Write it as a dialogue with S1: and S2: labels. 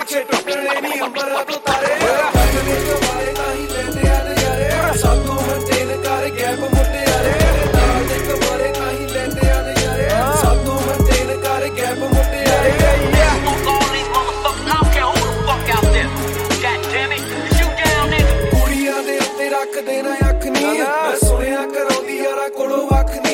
S1: ਪਿੱਛੇ ਟੁੱਟਣੇ ਨੀ ਅੰਬਰਾਂ ਤੋਂ ਤਾਰੇ ਕੱਢਨੇ ਕਮਾਰੇ ਤਾਂ ਹੀ ਲੈਂਦੇ ਆ ਨਜ਼ਾਰੇ ਸਾਤੋਂ ਮਨਟੇਨ ਕਰ ਗੈਪ ਮੁਟਿਆਰੇ ਨਾਲ ਦੇ ਕਮਾਰੇ ਤਾਂ ਹੀ ਲੈਂਦੇ ਆ ਨਜ਼ਾਰੇ ਸਾਤੋਂ ਮਨਟੇਨ ਕਰ ਗੈਪ ਮੁਟਿਆਰੇ ਕੁੜੀਆਂ ਦੇ ਉੱਤੇ ਰੱਖ ਦੇਣਾ ਅੱਖ ਨੀ ਮੈਂ ਸੁਣਿਆ ਕਰਾਉਂਦੀ ਯਾਰਾਂ ਕੋਲੋਂ ਵੱਖ ਨੀ